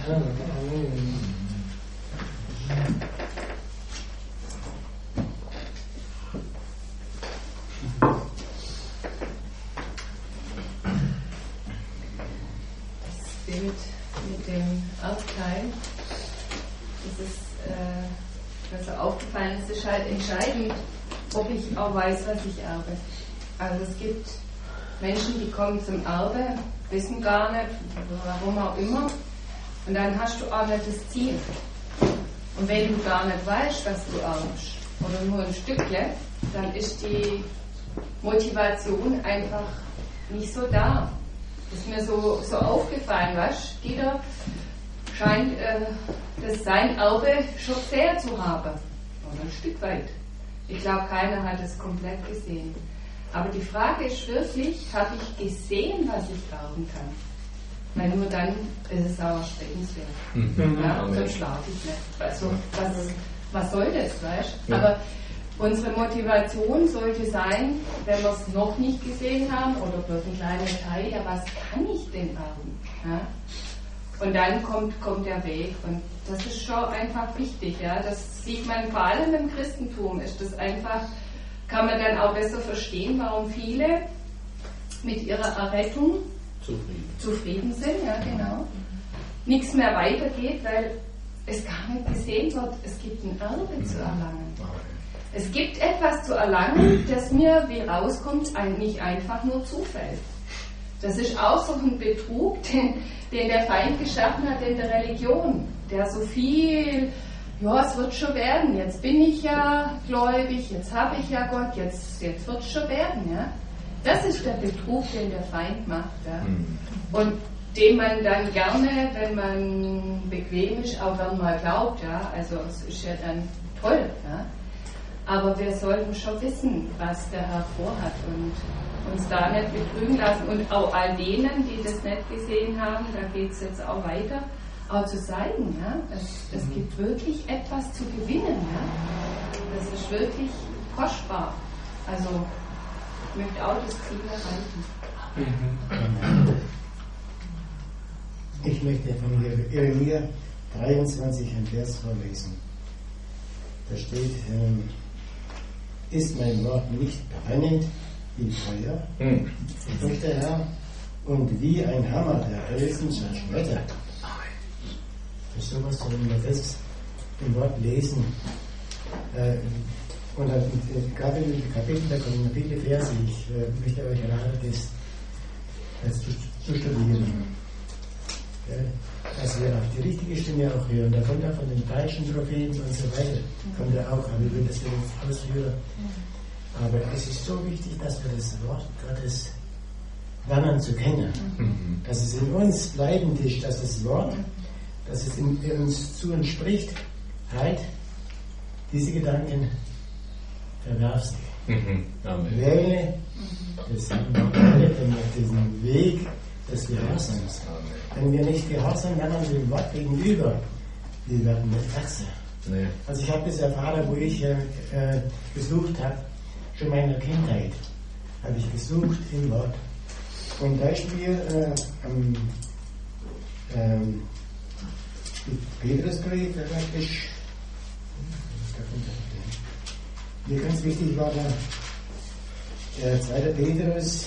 Bild mit dem Erbteil, das ist mir so aufgefallen, es ist halt entscheidend, ob ich auch weiß, was ich erbe. Also es gibt Menschen, die kommen zum Erbe, wissen gar nicht, warum auch immer, und dann hast du auch nicht das Ziel. Und wenn du gar nicht weißt, was du erbst, oder nur ein Stückchen, dann ist die Motivation einfach nicht so da. Das ist mir so aufgefallen, weißt du? Jeder scheint sein Erbe schon sehr zu haben. Oder ein Stück weit. Ich glaube, keiner hat es komplett gesehen. Aber die Frage ist wirklich, habe ich gesehen, was ich erben kann? Weil nur dann ist es auch erstrebenswert. Ja, sonst schlafe ich nicht. Also, was soll das, weißt du? Ja. Aber unsere Motivation sollte sein, wenn wir es noch nicht gesehen haben, oder bloß ein kleiner Teil, ja, was kann ich denn erben? Ja? Und dann kommt der Weg. Und das ist schon einfach wichtig. Ja? Das sieht man vor allem im Christentum. Ist das einfach, kann man dann auch besser verstehen, warum viele mit ihrer Errettung zufrieden sind. Ja, genau. Nichts mehr weitergeht, weil es gar nicht gesehen wird, es gibt ein Erbe zu erlangen. Es gibt etwas zu erlangen, das mir, wie rauskommt, nicht einfach nur zufällt. Das ist auch so ein Betrug, den der Feind geschaffen hat in der Religion. Der so viel, ja, es wird schon werden, jetzt bin ich ja gläubig, jetzt habe ich ja Gott, jetzt wird es schon werden. Ja? Das ist der Betrug, den der Feind macht. Ja? Und dem man dann gerne, wenn man bequem ist, auch dann mal glaubt. Ja? Also es ist ja dann toll. Ja? Aber wir sollten schon wissen, was der Herr vorhat und uns da nicht betrügen lassen. Und auch all denen, die das nicht gesehen haben, da geht es jetzt auch weiter, auch zu zeigen, ja? Es gibt wirklich etwas zu gewinnen. Ja? Das ist wirklich kostbar. Also ich möchte auch das Ziel erreichen. Ich möchte von Jeremia 23 ein Vers vorlesen. Da steht, ist mein Wort nicht brennend wie Feuer, spricht der Herr, und wie ein Hammer, der Felsen zerschmettert. Das ist sowas, wenn wir das im Wort lesen. Und dann Kapitel, da kommen viele Verse. Ich möchte euch raten, das zu studieren. Dass wir auch die richtige Stimme auch hören. Da kommt auch von den falschen Propheten und so weiter. Kommt er auch, aber wir würden das jetzt ausführen. Aber es ist so wichtig, dass wir das Wort Gottes lernen zu kennen. Dass es in uns bleibend ist, dass das Wort, dass es in uns zu uns spricht, halt, diese Gedanken verwerfst du. Wähle diesen Weg des Gehorsams. Wenn wir nicht gehorsam werden dem Wort gegenüber, wir werden nicht wachsen. Nee. Also ich habe das erfahren, wo ich gesucht habe, schon in meiner Kindheit, habe ich gesucht im Wort. Zum Beispiel Petrusbrief, hier ganz wichtig war der 2. Petrus,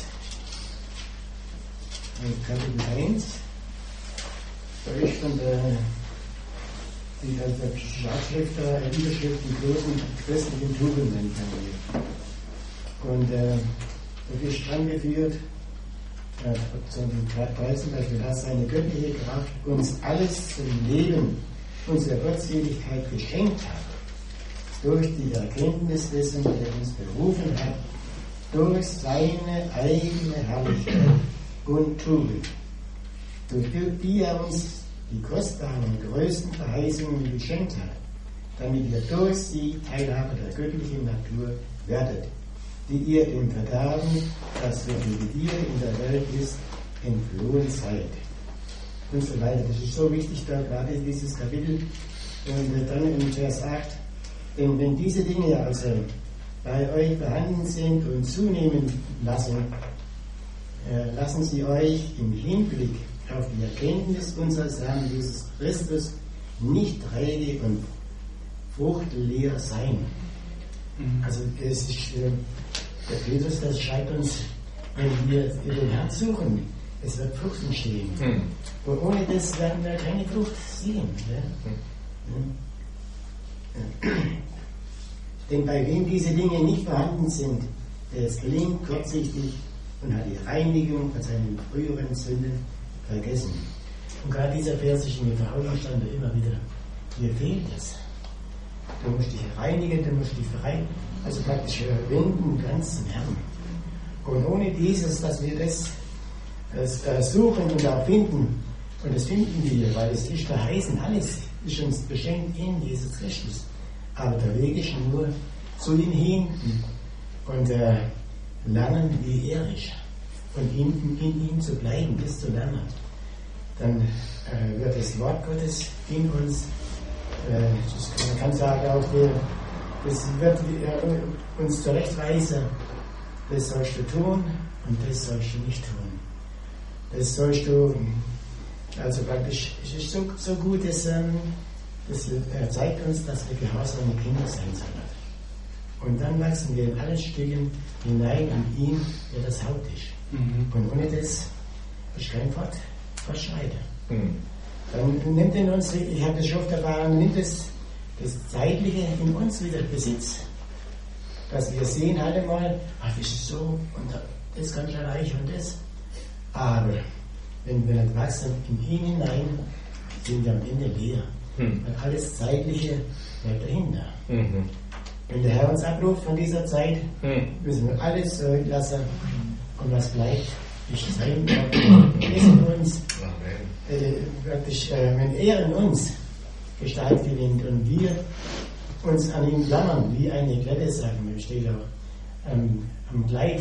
Kapitel 1, da ist von der Schlagschrift da, Überschrift, die großen christlichen Tugenden. Und da ist angeführt, zum Beispiel, dass seine göttliche Kraft uns alles zum Leben unserer Gottseligkeit geschenkt hat, durch die Erkenntnis dessen, der uns berufen hat, durch seine eigene Herrlichkeit und Tugend, durch die er uns die kostbaren und größten Verheißungen geschenkt hat, damit ihr durch sie Teilhaber der göttlichen Natur werdet, die ihr dem Verderben, das für die Begierde in der Welt ist, entflohen seid. Und so weiter. Das ist so wichtig, da gerade in dieses Kapitel. Und dann in Vers 8, denn wenn diese Dinge also bei euch vorhanden sind und zunehmen lassen, lassen sie euch im Hinblick auf die Erkenntnis unseres Herrn Jesus Christus nicht träge und fruchtleer sein. Also es ist, der Petrus, das schreibt uns, wenn wir den Herrn suchen, es wird Frucht entstehen. Und ohne das werden wir keine Frucht sehen. Ja? Denn bei wem diese Dinge nicht vorhanden sind, der ist blind, kurzsichtig und hat die Reinigung von seinen früheren Sünden vergessen. Und gerade dieser Vers ist in der Verhauung stand da immer wieder, hier fehlt es. Du musst dich reinigen, du musst dich frei, also praktisch wenden ganz zum Herrn. Und ohne dieses, dass wir das suchen und auch finden, und das finden wir, weil es ist verheißen, alles ist uns beschenkt in Jesus Christus. Aber der Weg ist nur zu ihm hin und lernen, wie er ist. Und in ihm zu bleiben, das zu lernen. Dann wird das Wort Gottes in uns, man kann sagen auch, das wird uns zurechtweisen, das sollst du tun und das sollst du nicht tun. Das sollst du, also praktisch, es ist so gut, das zeigt uns, dass wir gehorsame Kinder sein sollen. Und dann wachsen wir in allen Stücken hinein in ihn, der das Haupt ist. Und ohne das ist kein Fortschreiten. Dann nimmt in uns, ich habe das schon oft erfahren, nimmt das Zeitliche in uns wieder Besitz. Dass wir sehen halt einmal, das ist so, und das kann ich erreichen und das. Aber wenn wir nicht wachsen in ihn hinein, sind wir am Ende leer. Weil alles Zeitliche bleibt dahinter. Wenn der Herr uns abruft von dieser Zeit, müssen wir alles zurücklassen. Und was bleibt, ist sein Wort in uns. Wirklich, wenn er in uns Gestalt gewinnt und wir uns an ihm klammern, wie eine Klette, sagen wir, steht auch am Kleid,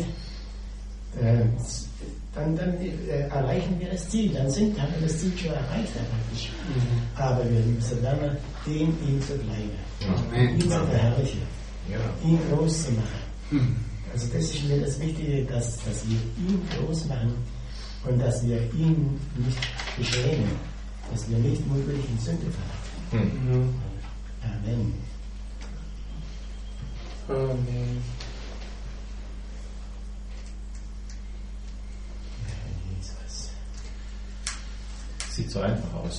dann erreichen wir das Ziel. Dann haben wir das Ziel schon erreicht, praktisch. Aber wir müssen lernen, in ihm zu bleiben, ihn zu verherrlichen, ihn groß zu machen. Also das ist mir das Wichtige, dass wir ihn groß machen und dass wir ihn nicht beschämen, dass wir nicht mutwillig in Sünde fallen. Amen. Amen. Sieht so einfach aus.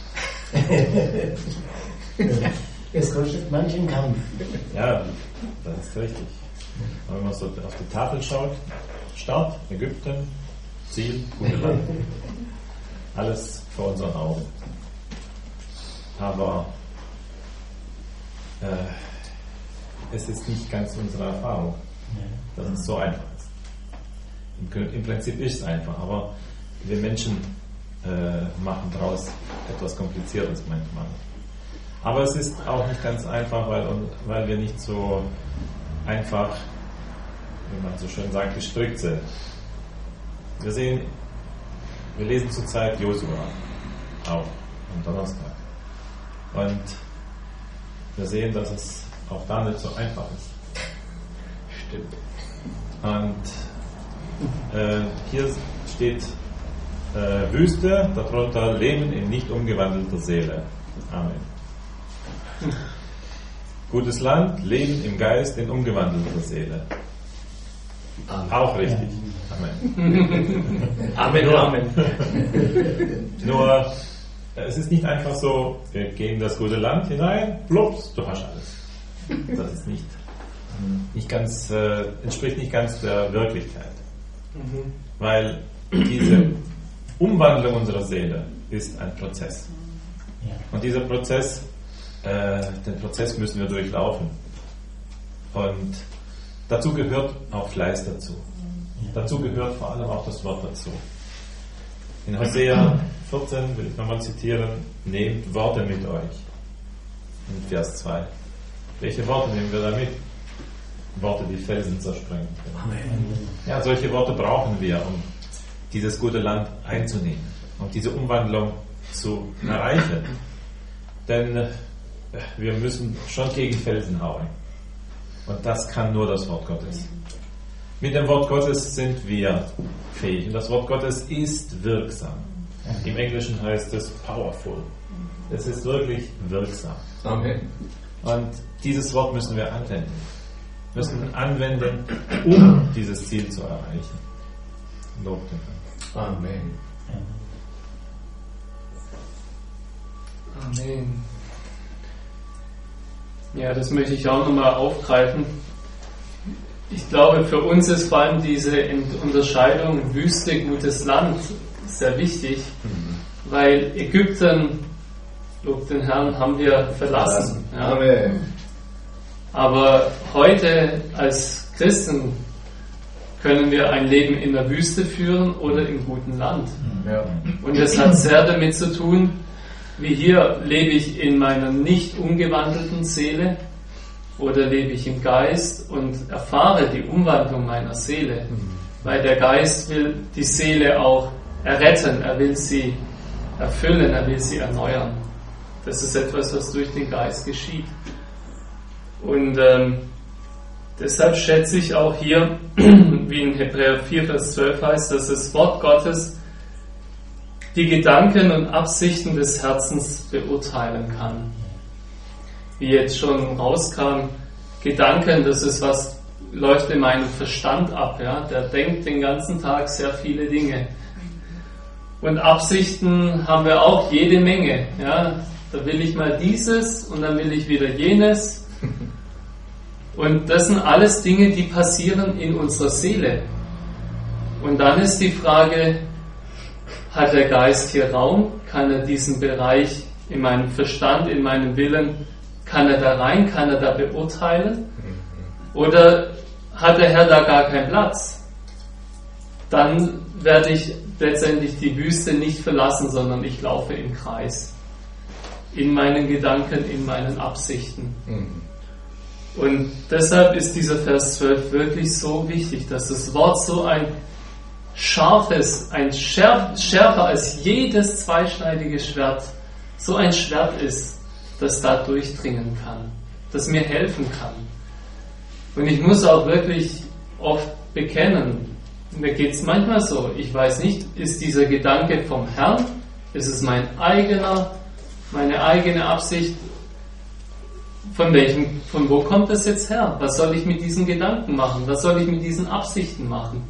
Es kostet manchen Kampf. Ja, das ist richtig. Aber wenn man so auf die Tafel schaut, Start, Ägypten, Ziel, gute Land. Alles vor unseren Augen. Aber es ist nicht ganz unsere Erfahrung, dass es so einfach ist. Im Prinzip ist es einfach, aber wir Menschen machen daraus etwas Kompliziertes manchmal. Aber es ist auch nicht ganz einfach, weil wir nicht so einfach, wie man so schön sagt, gestrickt sind. Wir lesen zurzeit Josua, auch am Donnerstag. Und wir sehen, dass es auch da nicht so einfach ist. Stimmt. Und hier steht Wüste, darunter Leben in nicht umgewandelter Seele. Amen. Gutes Land, Leben im Geist in umgewandelter Seele. Amen. Auch richtig. Amen. Amen, Amen. Nur, es ist nicht einfach so, wir gehen in das gute Land hinein, plups, du hast alles. Das ist nicht ganz, entspricht nicht ganz der Wirklichkeit. Weil diese Umwandlung unserer Seele ist ein Prozess. Und dieser Prozess, den Prozess müssen wir durchlaufen. Und dazu gehört auch Fleiß dazu. Dazu gehört vor allem auch das Wort dazu. In Hosea 14 will ich nochmal zitieren, nehmt Worte mit euch. In Vers 2. Welche Worte nehmen wir da mit? Worte, die Felsen zersprengen können. Ja, solche Worte brauchen wir, um dieses gute Land einzunehmen und diese Umwandlung zu erreichen. Denn wir müssen schon gegen Felsen hauen. Und das kann nur das Wort Gottes. Mit dem Wort Gottes sind wir fähig. Und das Wort Gottes ist wirksam. Im Englischen heißt es powerful. Es ist wirklich wirksam. Amen. Und dieses Wort müssen wir anwenden. Müssen anwenden, um dieses Ziel zu erreichen. Lob den Herrn. Amen. Amen. Ja, das möchte ich auch nochmal aufgreifen. Ich glaube, für uns ist vor allem diese Unterscheidung Wüste, gutes Land sehr wichtig, weil Ägypten, lob den Herrn, haben wir verlassen. Ja. Amen. Aber heute als Christen können wir ein Leben in der Wüste führen oder im guten Land. Ja. Und das hat sehr damit zu tun, wie hier lebe ich in meiner nicht umgewandelten Seele oder lebe ich im Geist und erfahre die Umwandlung meiner Seele. Weil der Geist will die Seele auch erretten, er will sie erfüllen, er will sie erneuern. Das ist etwas, was durch den Geist geschieht. Und deshalb schätze ich auch hier, wie in Hebräer 4, Vers 12 heißt, dass das Wort Gottes die Gedanken und Absichten des Herzens beurteilen kann. Wie jetzt schon rauskam, Gedanken, das ist was, läuft in meinem Verstand ab. Ja? Der denkt den ganzen Tag sehr viele Dinge. Und Absichten haben wir auch jede Menge. Ja? Da will ich mal dieses und dann will ich wieder jenes. Und das sind alles Dinge, die passieren in unserer Seele. Und dann ist die Frage, hat der Geist hier Raum? Kann er diesen Bereich in meinem Verstand, in meinem Willen, kann er da rein, kann er da beurteilen? Oder hat der Herr da gar keinen Platz? Dann werde ich letztendlich die Wüste nicht verlassen, sondern ich laufe im Kreis. In meinen Gedanken, in meinen Absichten. Und deshalb ist dieser Vers 12 wirklich so wichtig, dass das Wort so ein scharfes, schärfer als jedes zweischneidige Schwert, so ein Schwert ist, das da durchdringen kann, das mir helfen kann. Und ich muss auch wirklich oft bekennen, mir geht es manchmal so, ich weiß nicht, ist dieser Gedanke vom Herrn, ist es meine eigene Absicht, von wo kommt das jetzt her? Was soll ich mit diesen Gedanken machen? Was soll ich mit diesen Absichten machen?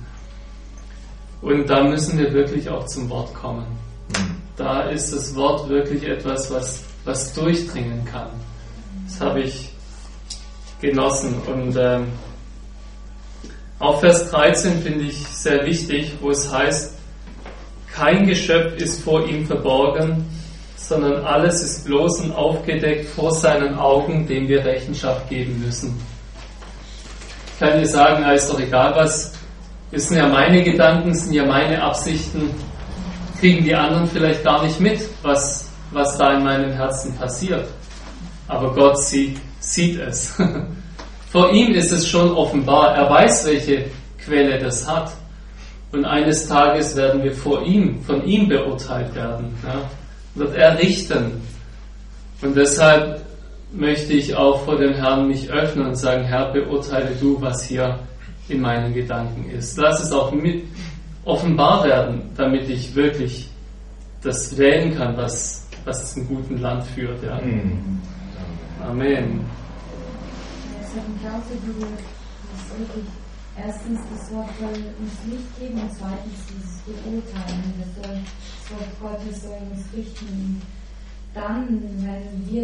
Und da müssen wir wirklich auch zum Wort kommen. Da ist das Wort wirklich etwas, was durchdringen kann. Das habe ich genossen. Und auch Vers 13 finde ich sehr wichtig, wo es heißt, kein Geschöpf ist vor ihm verborgen, sondern alles ist bloß und aufgedeckt vor seinen Augen, dem wir Rechenschaft geben müssen. Ich kann dir sagen, ist doch egal was, das sind ja meine Gedanken, sind ja meine Absichten, kriegen die anderen vielleicht gar nicht mit, was da in meinem Herzen passiert. Aber Gott sieht es. Vor ihm ist es schon offenbar, er weiß, welche Quelle das hat. Und eines Tages werden wir von ihm beurteilt werden. Ja? Wird er richten. Und deshalb möchte ich auch vor dem Herrn mich öffnen und sagen, Herr, beurteile du, was hier in meinen Gedanken ist. Lass es auch mit offenbar werden, damit ich wirklich das wählen kann, was es im guten Land führt. Ja. Amen. Das hat mich auch so berührt, dass wirklich erstens das Wort soll uns Licht geben und zweitens dieses Beurteilen. Das Wort Gottes soll uns richten. Dann, wenn wir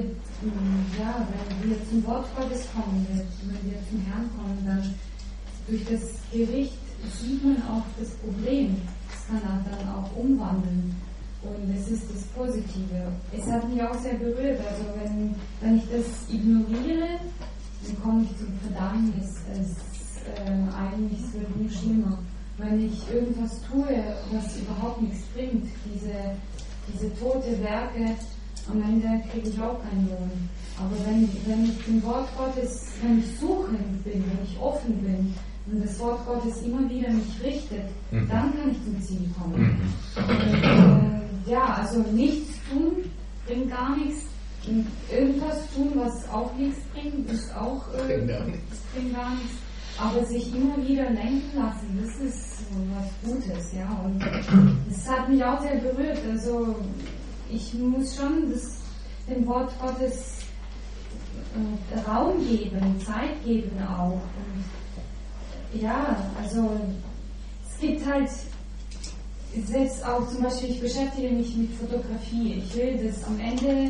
zum Wort Gottes kommen, wenn wir zum Herrn kommen, dann durch das Gericht sieht man auch das Problem. Das kann er dann auch umwandeln. Und es ist das Positive. Es hat mich auch sehr berührt. Also wenn ich das ignoriere, dann komme ich zum Verdammnis. Eigentlich wird es nur schlimmer. Wenn ich irgendwas tue, was überhaupt nichts bringt, diese tote Werke, am Ende kriege ich auch keinen Lohn. Aber wenn ich dem Wort Gottes, wenn ich suchend bin, wenn ich offen bin und das Wort Gottes immer wieder mich richtet, dann kann ich zum Ziel kommen. Und, also nichts tun bringt gar nichts. Und irgendwas tun, was auch nichts bringt, ist auch bringt gar nichts. aber sich immer wieder lenken lassen, das ist was Gutes, ja. Und das hat mich auch sehr berührt. Also ich muss schon dem Wort Gottes Raum geben, Zeit geben auch. Und ja, also es gibt halt selbst auch zum Beispiel, ich beschäftige mich mit Fotografie. Ich will, dass am Ende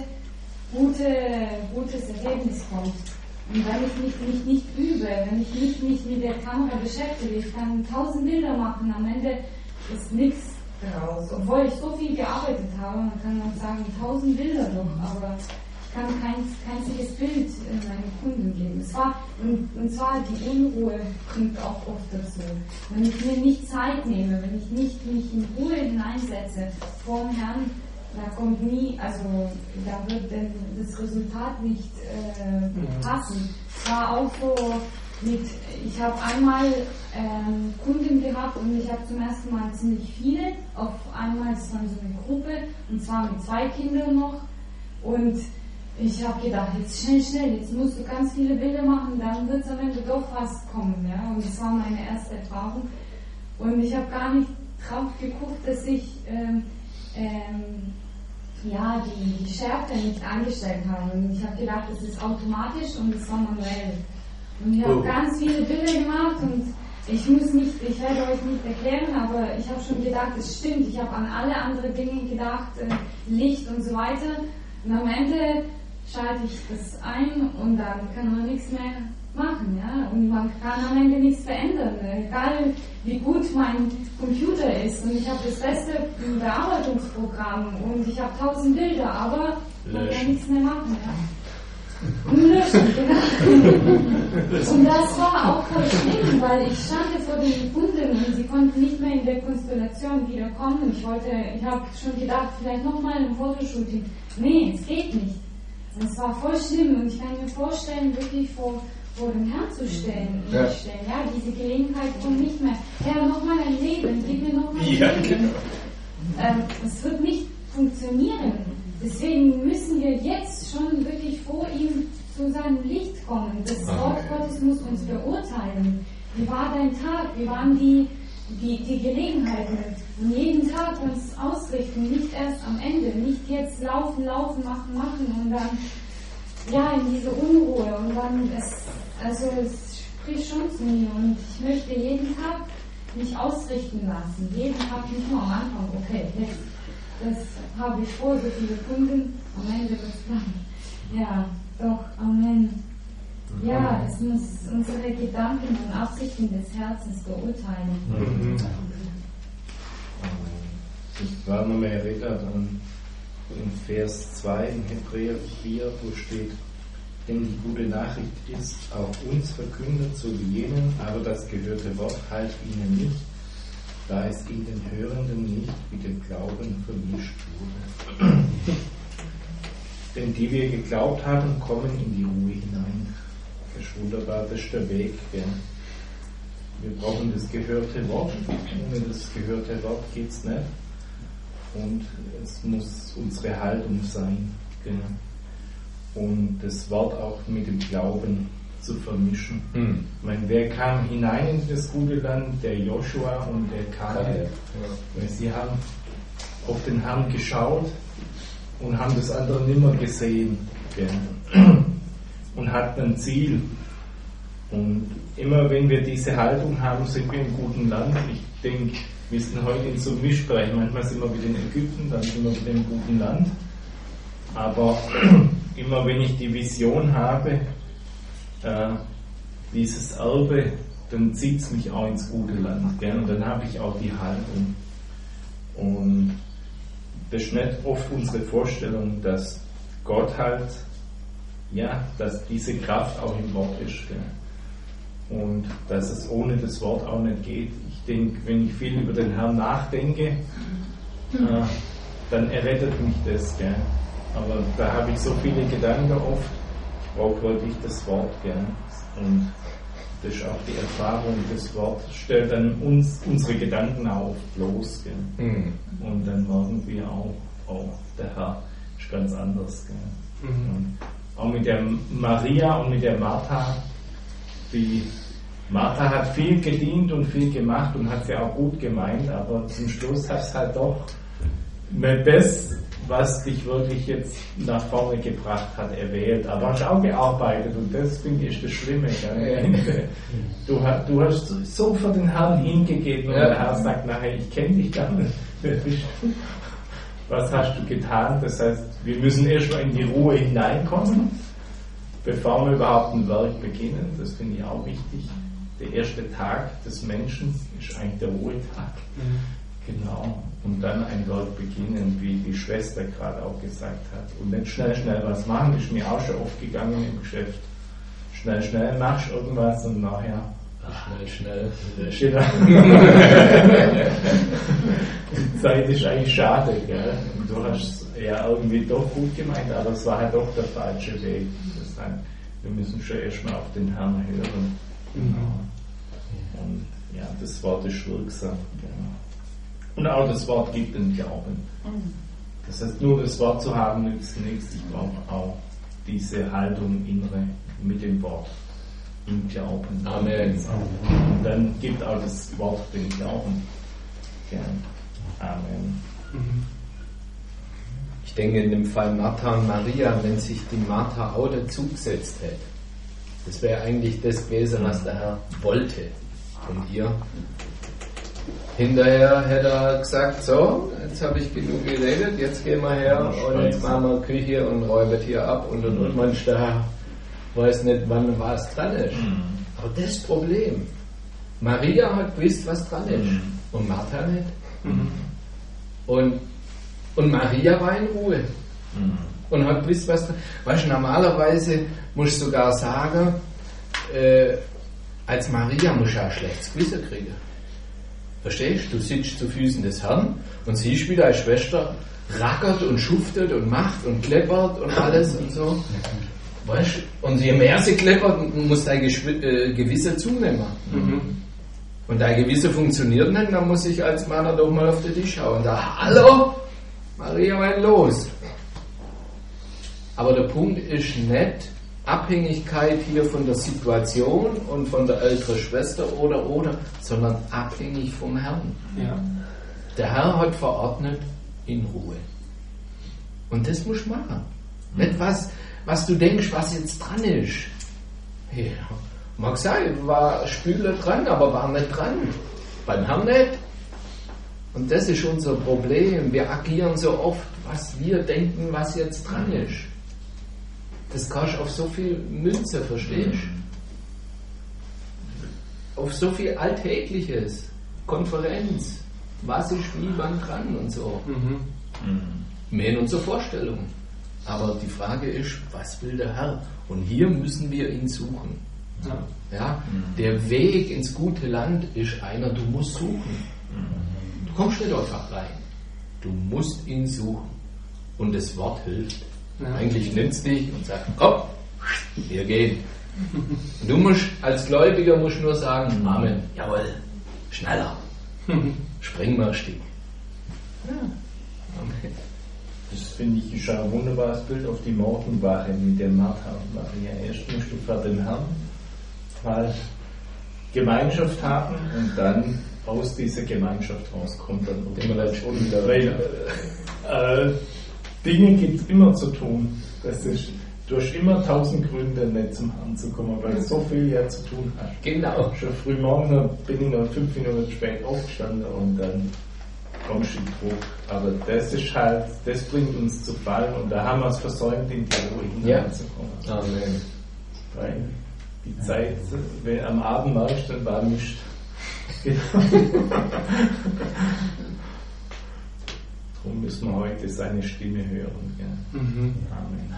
gutes Ergebnis kommt. Und wenn ich mich nicht übe, wenn ich mich nicht mit der Kamera beschäftige, ich kann 1000 Bilder machen, am Ende ist nichts daraus. Obwohl ich so viel gearbeitet habe, man kann auch sagen 1000 Bilder doch, aber ich kann kein einziges Bild meinen Kunden geben. Und zwar die Unruhe kommt auch oft dazu. Wenn ich mir nicht Zeit nehme, wenn ich nicht mich in Ruhe hineinsetze vor dem Herrn, da kommt nie, also da wird das Resultat nicht passen. Es war auch so ich habe einmal Kunden gehabt und ich habe zum ersten Mal ziemlich viele, auf einmal, es war so eine Gruppe, und zwar mit 2 Kindern noch, und ich habe gedacht, jetzt schnell, jetzt musst du ganz viele Bilder machen, dann wird es am Ende doch was kommen, ja, und das war meine erste Erfahrung, und ich habe gar nicht drauf geguckt, dass ich die Schärfe nicht eingestellt habe, und ich habe gedacht, das ist automatisch und das war manuell, und ich habe ganz viele Bilder gemacht, und ich werde euch nicht erklären, aber ich habe schon gedacht, es stimmt, ich habe an alle anderen Dinge gedacht, Licht und so weiter, und am Ende schalte ich das ein und dann kann man nichts mehr machen, ja, und man kann am Ende nichts verändern, egal wie gut mein Computer ist, und ich habe das beste Bearbeitungsprogramm und ich habe 1000 Bilder, aber man kann nichts mehr machen, ja. Löschen, genau. Und das war auch voll schlimm, weil ich stand vor den Kunden und sie konnten nicht mehr in der Konstellation wiederkommen. Ich habe schon gedacht, vielleicht nochmal ein Fotoshooting. Nee, es geht nicht. Und es war voll schlimm, und ich kann mir vorstellen, wirklich vor dem Herrn zu stellen. Ja, diese Gelegenheit kommt nicht mehr. Herr, nochmal ein Leben, gib mir nochmal ein Leben. Genau. Es wird nicht funktionieren. Deswegen müssen wir jetzt schon wirklich vor ihm zu seinem Licht kommen. Das Wort Gottes muss uns beurteilen. Wie war dein Tag? Wie waren die Gelegenheiten? Und jeden Tag uns ausrichten, nicht erst am Ende, nicht jetzt laufen, machen und dann in diese Unruhe. Und dann es spricht schon zu mir, und ich möchte jeden Tag mich ausrichten lassen. Jeden Tag, nicht nur am Anfang, okay, jetzt. Das habe ich vor, so viele Kunden, am Ende wird es bleiben. Ja, doch, Amen. Ja, es muss unsere Gedanken und Absichten des Herzens beurteilen. Ich war noch mehr erinnert an in Vers 2 in Hebräer 4, wo steht, denn die gute Nachricht ist auch uns verkündet, so wie jenen, aber das gehörte Wort half ihnen nicht, da es in den Hörenden nicht mit dem Glauben vermischt wurde. Denn die wir geglaubt haben, kommen in die Ruhe hinein. Das ist wunderbar, das ist der Weg. Gell? Wir brauchen das gehörte Wort. Ohne das gehörte Wort geht es nicht. Und es muss unsere Haltung sein. Gell? Und das Wort auch mit dem Glauben zu vermischen. Ich meine, wer kam hinein in das gute Land? Der Joshua und der Kaleb. Weil sie haben auf den Herrn geschaut und haben das andere nimmer gesehen. Und hatten ein Ziel. Und immer wenn wir diese Haltung haben, sind wir im guten Land. Ich denke, wir sind heute in so einem Mischbereich. Manchmal sind wir wieder in Ägypten, dann sind wir wieder im guten Land. Aber immer wenn ich die Vision habe, dieses Erbe, dann zieht es mich auch ins gute Land. Gell? Und dann habe ich auch die Haltung. Und das ist nicht oft unsere Vorstellung, dass Gott halt, dass diese Kraft auch im Wort ist. Gell? Und dass es ohne das Wort auch nicht geht. Ich denke, wenn ich viel über den Herrn nachdenke, dann errettet mich das. Gell? Aber da habe ich so viele Gedanken oft. Ich brauche wirklich das Wort, gell? Und das ist auch die Erfahrung, das Wort stellt dann unsere Gedanken auch oft los, gell? Und dann merken wir auch, der Herr ist ganz anders, gell? Und auch mit der Maria und mit der Martha, die Martha hat viel gedient und viel gemacht und hat sie auch gut gemeint, aber zum Schluss hast du halt doch nicht das, was dich wirklich jetzt nach vorne gebracht hat, erwählt. Aber hast auch gearbeitet und das, finde ich, ist das Schlimme. Gell? Du hast so für den Herrn hingegeben und der Herr sagt nachher, ich kenne dich gar nicht. Was hast du getan? Das heißt, wir müssen erstmal in die Ruhe hineinkommen, bevor wir überhaupt ein Werk beginnen. Das finde ich auch wichtig. Der erste Tag des Menschen ist eigentlich der Ruhetag. Genau. Und dann ein Werk beginnen, wie die Schwester gerade auch gesagt hat. Und nicht schnell was machen, ist mir auch schon oft gegangen im Geschäft. Schnell machst du irgendwas und nachher Schnell. Genau. Die Zeit ist eigentlich schade, gell? Und du hast es ja irgendwie doch gut gemeint, aber es war halt doch der falsche Weg. Das heißt, wir müssen schon erstmal auf den Herrn hören. Genau. Und ja, das Wort ist wirksam. Genau. Und auch das Wort gibt den Glauben. Das heißt, nur das Wort zu haben nützt nichts. Ich brauche auch diese Haltung innere mit dem Wort. Im Glauben. Amen. Und dann gibt auch das Wort den Glauben. Ja. Amen. Ich denke, in dem Fall Martha und Maria, wenn sich die Martha auch dazugesetzt hätte, das wäre eigentlich das gewesen, was der Herr wollte von ihr. Hinterher hätte er gesagt, so, jetzt habe ich genug geredet, jetzt gehen wir her und jetzt machen wir Küche und räumen hier ab und manch der Herr weiß nicht, wann was dran ist. Aber das Problem, Maria hat gewusst, was dran ist und Martha nicht. Und Maria war in Ruhe und hat gewusst, was dran ist. Weißt du, normalerweise musst du sogar sagen, als Maria musst du auch ein schlechtes Gewissen kriegen. Verstehst du? Du sitzt zu Füßen des Herrn und siehst, wie deine Schwester rackert und schuftet und macht und kleppert und alles und so. Weißt du? Und je mehr sie kleppert, muss dein Gewissen zunehmen. Und dein Gewissen funktioniert nicht, dann muss ich als Mann doch mal auf den Tisch schauen und da, hallo, Maria, was ist los? Aber der Punkt ist nicht Abhängigkeit hier von der Situation und von der älteren Schwester oder, sondern abhängig vom Herrn. Ja. Der Herr hat verordnet in Ruhe. Und das musst du machen. Nicht was du denkst, was jetzt dran ist. Ja, mag sein, war Spüler dran, aber war nicht dran. Beim Herrn nicht. Und das ist unser Problem. Wir agieren so oft, was wir denken, was jetzt dran ist. Das kannst du auf so viel Münze, verstehst du? Auf so viel Alltägliches. Konferenz. Was ist wie, wann dran und so. Mehr in unserer Vorstellung. Aber die Frage ist, was will der Herr? Und hier müssen wir ihn suchen. Ja? Der Weg ins gute Land ist einer, du musst suchen. Du kommst nicht einfach rein. Du musst ihn suchen. Und das Wort hilft. Ja. Eigentlich nimmst du dich und sagst, komm, wir gehen. Und du musst, als Gläubiger musst nur sagen, Amen, jawohl, schneller. Spring mal ein Stück. Ja. Amen. Das finde ich ist ein wunderbares Bild auf die Morgenwache mit der Martha und Maria. Erst musst du vor dem Herrn mal Gemeinschaft haben und dann aus dieser Gemeinschaft rauskommt dann wieder. Weil Dinge gibt es immer zu tun. Du hast immer 1000 Gründe, nicht zum Herrn zu kommen, weil du so viel ja zu tun hast. Genau. Schon früh morgen bin ich noch 5 Minuten spät aufgestanden und dann kommst du in Druck. Aber das ist halt, das bringt uns zu Fall und da haben wir es versäumt, in die Ruhe hineinzukommen. Amen. Weil die Zeit, wenn am Abend merkst, dann war Mist. Darum müssen wir heute seine Stimme hören. Ja. Amen.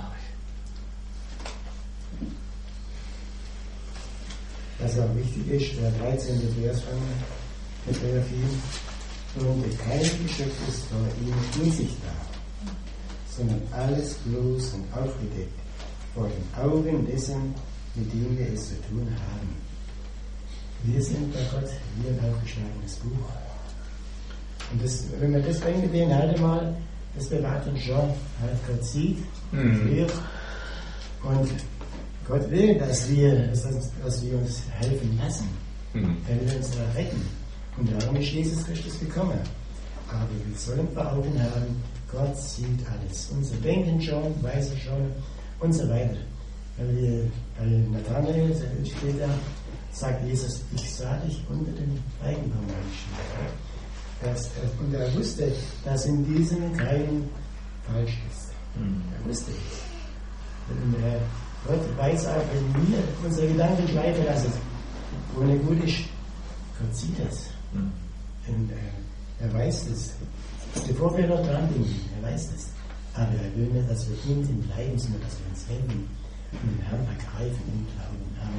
Was auch wichtig ist, der 13. Vers von Hebräer 4, und kein Geschöpf ist vor ihm unsichtbar, sondern alles bloß und aufgedeckt vor den Augen dessen, mit dem wir es zu tun haben. Wir sind bei Gott wie ein aufgeschlagenes Buch. Und das, wenn wir das bringen, halt mal, das bewahrt uns schon, halt Gott sieht, hört. Und Gott will, dass wir uns helfen lassen. Er will uns retten. Und darum ist Jesus Christus gekommen. Aber wir sollen vor Augen haben, Gott sieht alles. Unser Denken schon, weiß er schon und so weiter. Bei Nathanael steht da, sagt Jesus, ich sah dich unter den Feigenbaummenschen. Und er wusste, dass in diesem kein falsch ist. Er wusste es. Und Gott weiß auch, wenn wir unsere Gedanken schweifen lassen, wo nicht gut ist, Gott sieht es. Und er weiß es. Bevor wir noch dran denken, er weiß es. Aber er will nicht, dass wir in ihm bleiben, sondern dass wir uns wenden und den Herrn ergreifen im Glauben.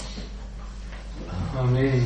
Amen. Amen.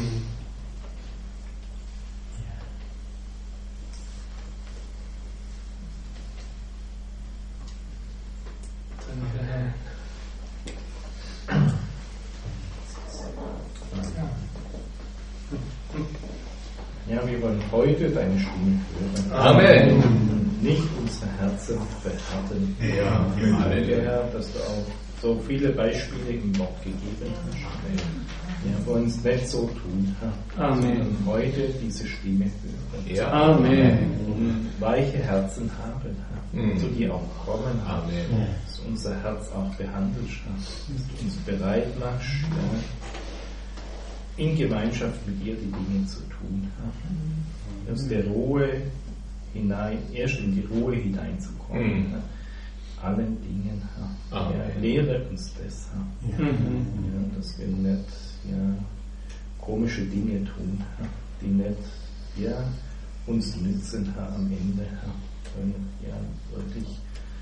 Ja, wir wollen heute deine Stimme hören. Amen. Nicht unsere Herzen verhärten. Ja, Herr, dass du auch so viele Beispiele im Wort gegeben hast. Ja, wir uns nicht so tun, Herr. Amen. Sondern heute diese Stimme hören. Ja. Amen. Und weiche Herzen haben, Herr. Zu dir auch kommen, Herr. Amen. Dass du unser Herz auch behandelst, Herr. Dass du uns bereit machst, ja, in Gemeinschaft mit dir die Dinge zu tun, Herr. Aus der Ruhe hinein, erst in die Ruhe hineinzukommen, Herr. Allen Dingen, Herr. Amen. Ja, lehre uns das, Herr. Ja, dass wir nicht komische Dinge tun, Herr, die nicht uns nützen, Herr, am Ende, Herr. Können wirklich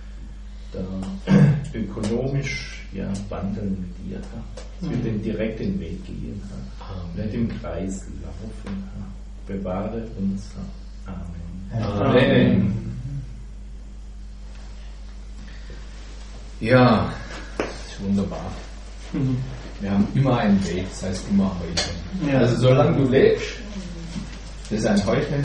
da ökonomisch wandeln mit dir, Herr. Dass wir den direkten Weg gehen, Herr. Nicht im Kreis laufen, Herr. Bewahre uns, Herr. Amen. Amen. Ja, das ist wunderbar. Wir haben immer einen Weg, das heißt immer heute. Ja. Also solange du lebst, das ist ein Heute.